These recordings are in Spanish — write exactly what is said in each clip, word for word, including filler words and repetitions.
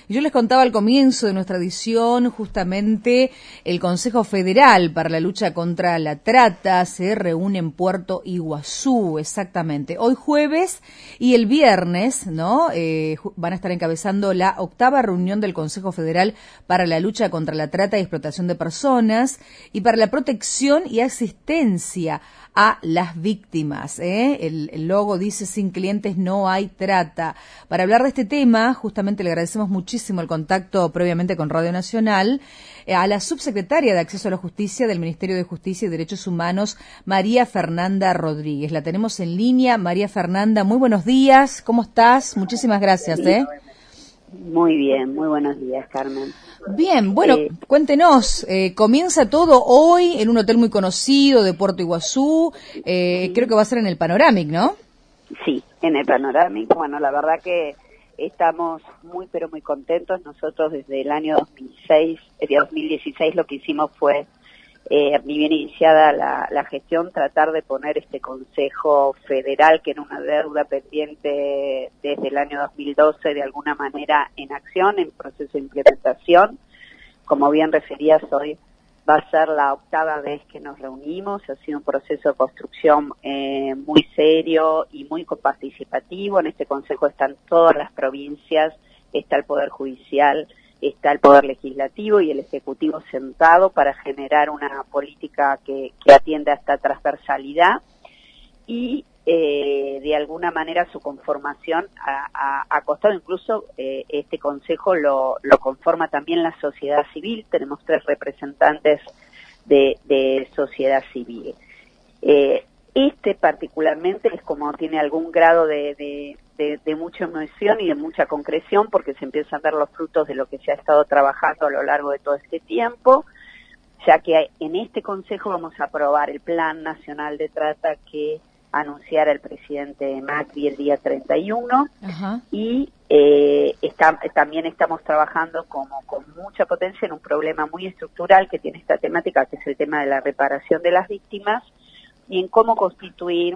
Yo les contaba al comienzo de nuestra edición, justamente el Consejo Federal para la Lucha contra la Trata se reúne en Puerto Iguazú, exactamente. Hoy jueves y el viernes, ¿no? Eh, van a estar encabezando la octava reunión del Consejo Federal para la Lucha contra la Trata y Explotación de Personas y para la protección y asistencia a las víctimas. ¿eh? El, el logo dice: sin clientes no hay trata. Para hablar de este tema, justamente le agradecemos muchísimo el contacto previamente con Radio Nacional eh, a la subsecretaria de Acceso a la Justicia del Ministerio de Justicia y Derechos Humanos, María Fernanda Rodríguez. La tenemos en línea. María Fernanda, muy buenos días. ¿Cómo estás? Muchísimas gracias. ¿eh? Muy bien, muy buenos días, Carmen. Bien, bueno, eh, cuéntenos, eh, comienza todo hoy en un hotel muy conocido de Puerto Iguazú, eh, sí. Creo que va a ser en el Panoramic, ¿no? Sí, en el Panoramic. Bueno, la verdad que estamos muy, pero muy contentos. Nosotros desde el año dos mil seis, el dos mil dieciséis, lo que hicimos fue, eh, ni bien iniciada la, la gestión, tratar de poner este Consejo Federal, que era una deuda pendiente desde el año dos mil doce, de alguna manera en acción, en proceso de implementación. Como bien referías, hoy va a ser la octava vez que nos reunimos. Ha sido un proceso de construcción eh, muy serio y muy participativo. En este Consejo están todas las provincias, está el Poder Judicial, está el Poder Legislativo y el Ejecutivo sentado para generar una política que, que atienda a esta transversalidad y eh, de alguna manera su conformación ha, ha, ha costado. Incluso eh, este Consejo lo, lo conforma también la sociedad civil. Tenemos tres representantes de, de sociedad civil. Eh, este particularmente es como tiene algún grado de, de, de, de mucha emoción y de mucha concreción, porque se empiezan a ver los frutos de lo que se ha estado trabajando a lo largo de todo este tiempo, ya que en este Consejo vamos a aprobar el Plan Nacional de Trata que anunciara el presidente Macri el día treinta y uno. Ajá. Y eh, está, también estamos trabajando como con mucha potencia en un problema muy estructural que tiene esta temática, que es el tema de la reparación de las víctimas, y en cómo constituir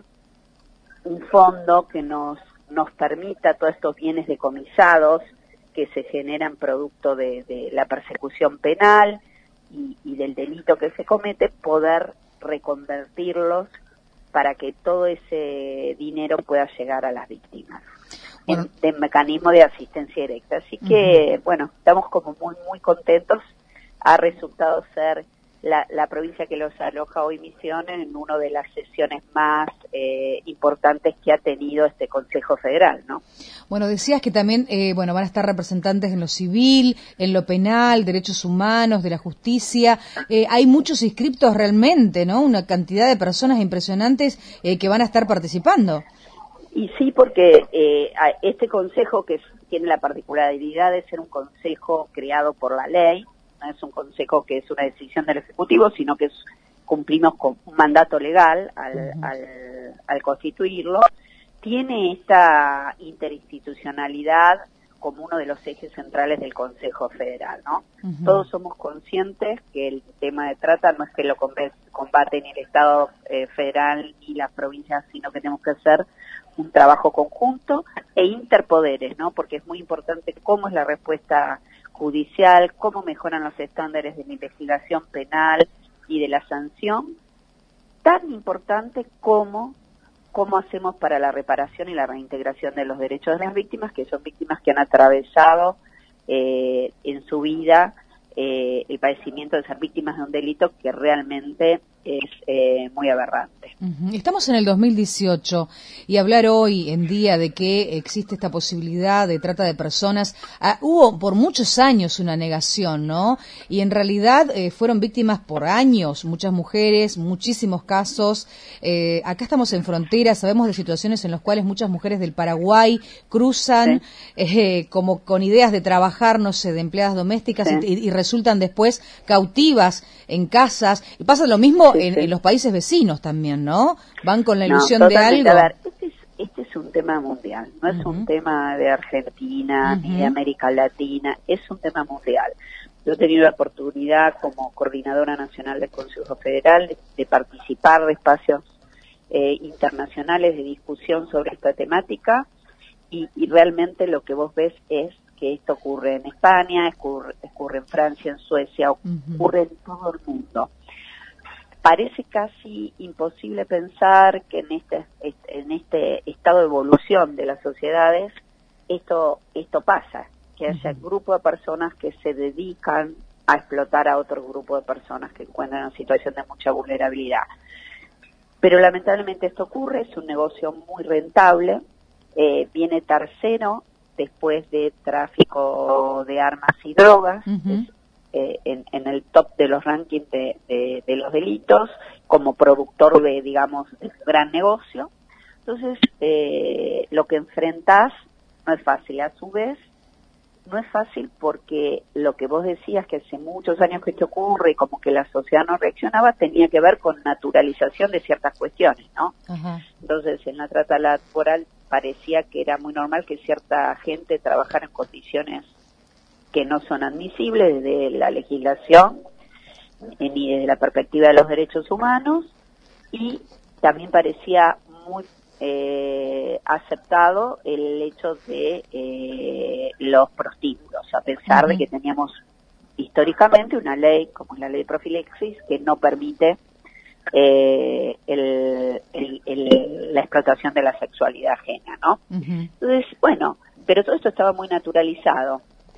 un fondo que nos nos permita todos estos bienes decomisados que se generan producto de, de la persecución penal y, y del delito que se comete, poder reconvertirlos para que todo ese dinero pueda llegar a las víctimas, bueno, en, de mecanismo de asistencia directa. Así que, uh-huh. bueno, estamos como muy, muy contentos. Ha resultado ser la, la provincia que los aloja hoy Misiones en una de las sesiones más eh, importantes que ha tenido este Consejo Federal, ¿no? Bueno, decías que también, eh, bueno, van a estar representantes en lo civil, en lo penal, derechos humanos, de la justicia. Eh, hay muchos inscriptos realmente, ¿no? Una cantidad de personas impresionantes eh, que van a estar participando. Y sí, porque eh, este consejo, que tiene la particularidad de ser un consejo creado por la ley, no es un consejo que es una decisión del Ejecutivo, sino que es, cumplimos con un mandato legal al, uh-huh. al, al constituirlo, tiene esta interinstitucionalidad como uno de los ejes centrales del Consejo Federal, ¿no? Uh-huh. Todos somos conscientes que el tema de trata no es que lo combate ni el Estado eh, federal ni las provincias, sino que tenemos que hacer un trabajo conjunto e interpoderes, ¿no? Porque es muy importante cómo es la respuesta judicial, cómo mejoran los estándares de la investigación penal y de la sanción, tan importante como cómo hacemos para la reparación y la reintegración de los derechos de las víctimas, que son víctimas que han atravesado eh, en su vida eh, el padecimiento de ser víctimas de un delito que realmente es eh, muy aberrante. Uh-huh. Estamos en el dos mil dieciocho y hablar hoy en día de que existe esta posibilidad de trata de personas, ah, hubo por muchos años una negación, ¿no? Y en realidad eh, fueron víctimas por años, muchas mujeres, muchísimos casos. Eh, acá estamos en frontera, sabemos de situaciones en las cuales muchas mujeres del Paraguay cruzan sí. eh, como con ideas de trabajar, no sé, de empleadas domésticas sí. y, y resultan después cautivas en casas. Y pasa lo mismo sí, en, sí. en los países vecinos también, ¿no? ¿no? Van con la ilusión no, de algo. A ver, este es, este es un tema mundial, no es uh-huh. un tema de Argentina uh-huh. ni de América Latina, es un tema mundial. Yo he tenido la oportunidad como coordinadora nacional del Consejo Federal de, de participar de espacios eh, internacionales de discusión sobre esta temática y, y realmente lo que vos ves es que esto ocurre en España, ocurre, ocurre en Francia, en Suecia, ocurre uh-huh. en todo el mundo. Parece casi imposible pensar que en este, en este estado de evolución de las sociedades esto, esto pasa, que haya uh-huh. grupos de personas que se dedican a explotar a otro grupo de personas que encuentran en una situación de mucha vulnerabilidad. Pero lamentablemente esto ocurre, es un negocio muy rentable, eh, viene tercero después de tráfico de armas y drogas, uh-huh. es, eh, en, en el top de los rankings de, de, de los delitos, como productor de, digamos, de gran negocio. Entonces, eh, lo que enfrentás no es fácil, a su vez, no es fácil porque lo que vos decías que hace muchos años que esto ocurre y como que la sociedad no reaccionaba tenía que ver con naturalización de ciertas cuestiones, ¿no? Uh-huh. Entonces en la trata laboral parecía que era muy normal que cierta gente trabajara en condiciones que no son admisibles desde la legislación ni desde la perspectiva de los derechos humanos, y también parecía muy Eh, aceptado el hecho de eh, los prostíbulos, a pesar uh-huh. de que teníamos históricamente una ley, como la ley de profilaxis, que no permite eh, el, el, el, la explotación de la sexualidad ajena, ¿no? Uh-huh. Entonces, bueno, pero todo esto estaba muy naturalizado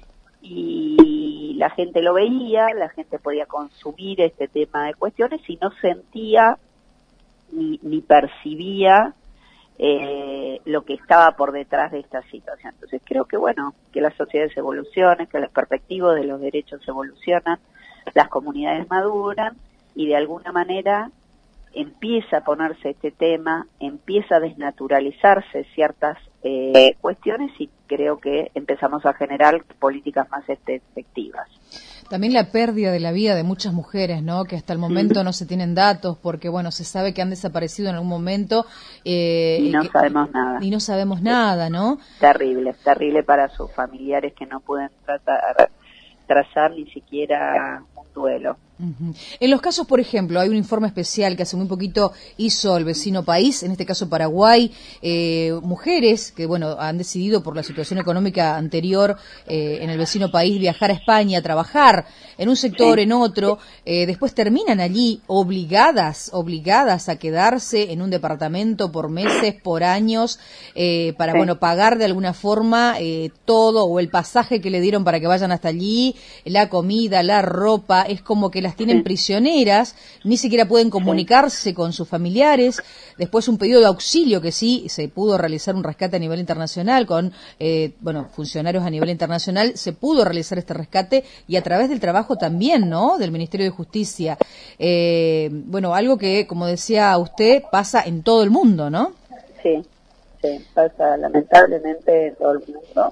y la gente lo veía, la gente podía consumir este tema de cuestiones y no sentía ni, ni percibía Eh, lo que estaba por detrás de esta situación. Entonces creo que bueno, que las sociedades evolucionen, que las perspectivas de los derechos evolucionan, las comunidades maduran y de alguna manera empieza a ponerse este tema, empieza a desnaturalizarse ciertas eh, cuestiones y creo que empezamos a generar políticas más efectivas. También la pérdida de la vida de muchas mujeres, ¿no? Que hasta el momento mm. no se tienen datos porque, bueno, se sabe que han desaparecido en algún momento. Eh, y no que, sabemos nada. Y no sabemos nada, ¿no? Terrible, terrible para sus familiares que no pueden tratar, trazar ni siquiera un duelo. Uh-huh. En los casos, por ejemplo, hay un informe especial que hace muy poquito hizo el vecino país, en este caso Paraguay, eh, mujeres que, bueno, han decidido por la situación económica anterior eh, en el vecino país viajar a España, trabajar en un sector, sí. en otro, eh, después terminan allí obligadas, obligadas a quedarse en un departamento por meses, por años, eh, para, sí. bueno, pagar de alguna forma eh, todo o el pasaje que le dieron para que vayan hasta allí, la comida, la ropa, es como que las tienen sí. prisioneras, ni siquiera pueden comunicarse sí. con sus familiares. Después un pedido de auxilio que sí se pudo realizar un rescate a nivel internacional con eh, bueno funcionarios a nivel internacional, se pudo realizar este rescate y a través del trabajo también, ¿no? Del Ministerio de Justicia. Eh, bueno, algo que, como decía usted, pasa en todo el mundo, ¿no? Sí, sí, pasa lamentablemente en todo el mundo.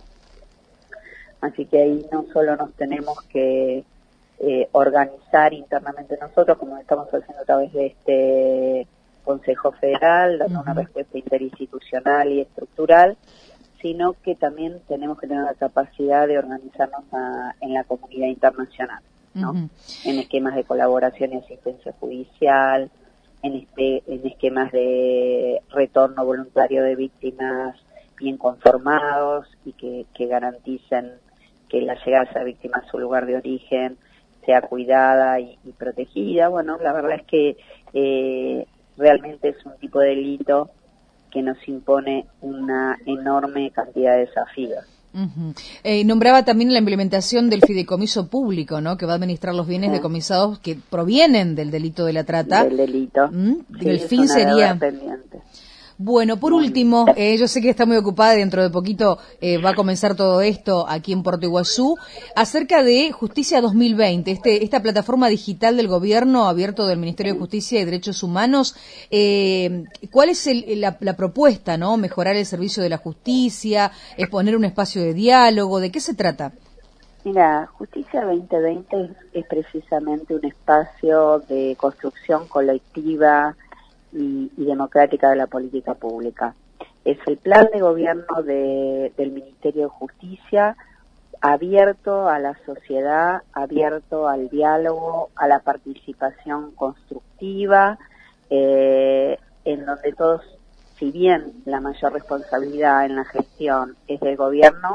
Así que ahí no solo nos tenemos que Eh, organizar internamente nosotros, como estamos haciendo a través de este Consejo Federal, dando uh-huh. una respuesta interinstitucional y estructural, sino que también tenemos que tener la capacidad de organizarnos a, en la comunidad internacional, ¿no? Uh-huh. En esquemas de colaboración y asistencia judicial, en, este, en esquemas de retorno voluntario de víctimas bien conformados y que, que garanticen que la llegada de esa víctima a su lugar de origen sea cuidada y, y protegida. Bueno, la verdad es que eh, realmente es un tipo de delito que nos impone una enorme cantidad de desafíos. Uh-huh. Eh, nombraba también la implementación del fideicomiso público, ¿no? Que va a administrar los bienes sí. decomisados que provienen del delito de la trata. Del delito. ¿Mm? Sí, el fin sería. Pendiente. Bueno, por Muy último, eh, yo sé que está muy ocupada y dentro de poquito eh, va a comenzar todo esto aquí en Puerto Iguazú, acerca de Justicia dos mil veinte, este, esta plataforma digital del gobierno abierto del Ministerio de Justicia y Derechos Humanos. Eh, ¿Cuál es el, la, la propuesta, no? Mejorar el servicio de la justicia, exponer un espacio de diálogo, ¿de qué se trata? Mira, Justicia veinte veinte es, es precisamente un espacio de construcción colectiva Y, y democrática de la política pública. Es el plan de gobierno de, del Ministerio de Justicia abierto a la sociedad, abierto al diálogo, a la participación constructiva, eh, en donde todos, si bien la mayor responsabilidad en la gestión es del gobierno,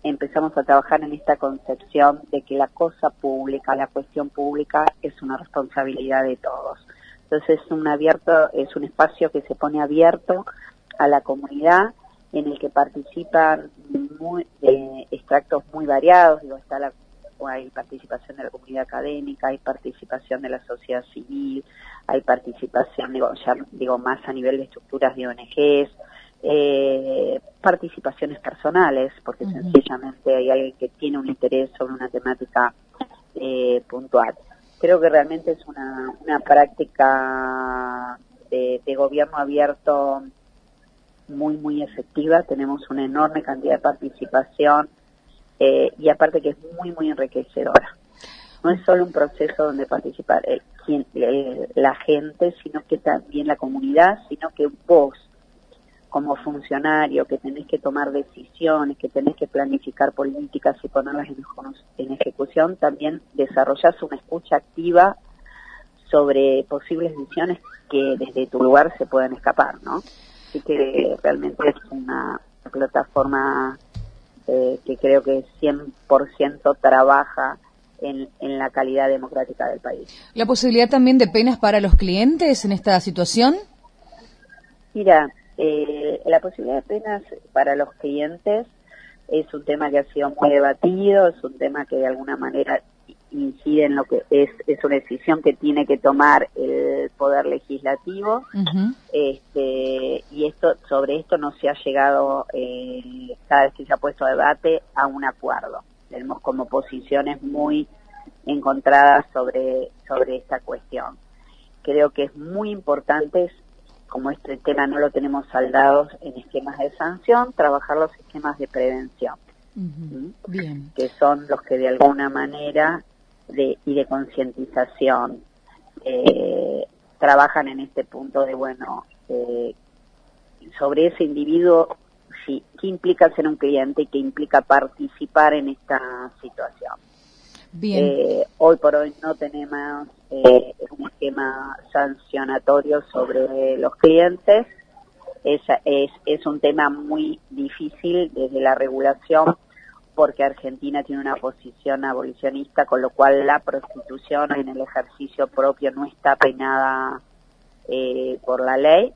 empezamos a trabajar en esta concepción de que la cosa pública, la cuestión pública es una responsabilidad de todos. Entonces es un abierto, es un espacio que se pone abierto a la comunidad, en el que participan muy, eh, extractos muy variados. Digo, está la, hay participación de la comunidad académica, hay participación de la sociedad civil, hay participación, digo, ya digo más a nivel de estructuras de O N Ges, eh, participaciones personales, porque uh-huh. sencillamente hay alguien que tiene un interés sobre una temática eh, puntual. Creo que realmente es una, una práctica de, de gobierno abierto muy, muy efectiva. Tenemos una enorme cantidad de participación eh, y aparte que es muy, muy enriquecedora. No es solo un proceso donde participa eh, quien, eh, la gente, sino que también la comunidad, sino que vos, como funcionario, que tenés que tomar decisiones, que tenés que planificar políticas y ponerlas en, en ejecución, también desarrollás una escucha activa sobre posibles decisiones que desde tu lugar se pueden escapar, ¿no? Así que realmente es una plataforma eh, que creo que cien por ciento trabaja en, en la calidad democrática del país. ¿La posibilidad también de penas para los clientes en esta situación? Mira, eh, la posibilidad de penas para los clientes es un tema que ha sido muy debatido, es un tema que de alguna manera incide en lo que es, es una decisión que tiene que tomar el Poder Legislativo. Uh-huh. este, y esto sobre esto no se ha llegado, eh, cada vez que se ha puesto a debate, a un acuerdo. Tenemos como posiciones muy encontradas sobre, sobre esta cuestión. Creo que es muy importante, como este tema no lo tenemos saldados en esquemas de sanción, trabajar los esquemas de prevención, uh-huh. ¿sí? Bien. Que son los que de alguna manera de, y de concientización eh, trabajan en este punto de, bueno, eh, sobre ese individuo, sí, qué implica ser un cliente y qué implica participar en esta situación. Bien. Eh, hoy por hoy no tenemos eh, un esquema sancionatorio sobre los clientes. Es, es, es un tema muy difícil desde la regulación, porque Argentina tiene una posición abolicionista, con lo cual la prostitución en el ejercicio propio no está penada eh, por la ley.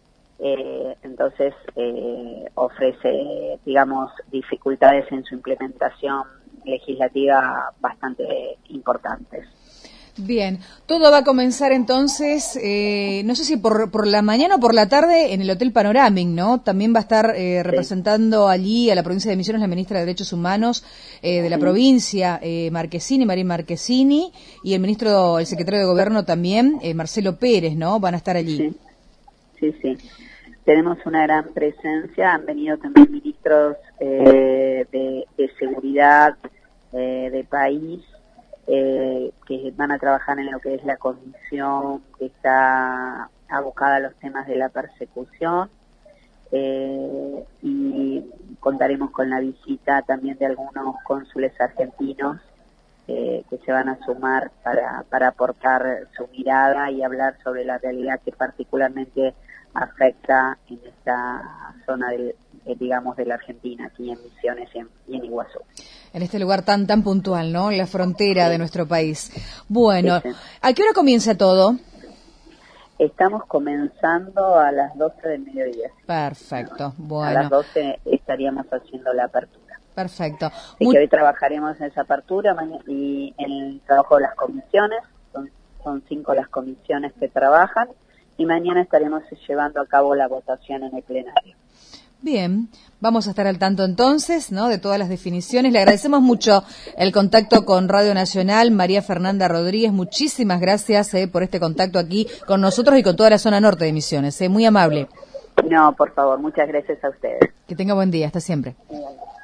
Eh, entonces eh, ofrece, digamos, dificultades en su implementación legislativa bastante importantes. Bien, todo va a comenzar entonces, eh, no sé si por, por la mañana o por la tarde en el Hotel Panoramic, ¿no? También va a estar eh, representando sí. allí a la provincia de Misiones la ministra de Derechos Humanos eh, de la sí. provincia, eh, Marquesini, Marín Marquesini, y el ministro, el secretario de Gobierno también, eh, Marcelo Pérez, ¿no? Van a estar allí. Sí, sí, sí. Tenemos una gran presencia, han venido también ministros eh, de, de seguridad eh, de país, eh, que van a trabajar en lo que es la comisión que está abocada a los temas de la persecución, eh, y contaremos con la visita también de algunos cónsules argentinos eh, que se van a sumar para, para aportar su mirada y hablar sobre la realidad que particularmente afecta en esta zona del, eh, digamos, de la Argentina, aquí en Misiones y en, y en Iguazú. En este lugar tan tan puntual, ¿no? En la frontera sí. de nuestro país. Bueno, sí, sí. ¿A qué hora comienza todo? Estamos comenzando a las doce del mediodía. Perfecto, bueno. A las doce estaríamos haciendo la apertura. Perfecto. Así Muy... que hoy trabajaremos en esa apertura y en el trabajo de las comisiones. Son, son cinco las comisiones que trabajan. Y mañana estaremos llevando a cabo la votación en el plenario. Bien, vamos a estar al tanto entonces, ¿no?, de todas las definiciones. Le agradecemos mucho el contacto con Radio Nacional. María Fernanda Rodríguez, muchísimas gracias eh, por este contacto aquí con nosotros y con toda la zona norte de Misiones. Eh, muy amable. No, por favor, muchas gracias a ustedes. Que tenga buen día, hasta siempre. Bien.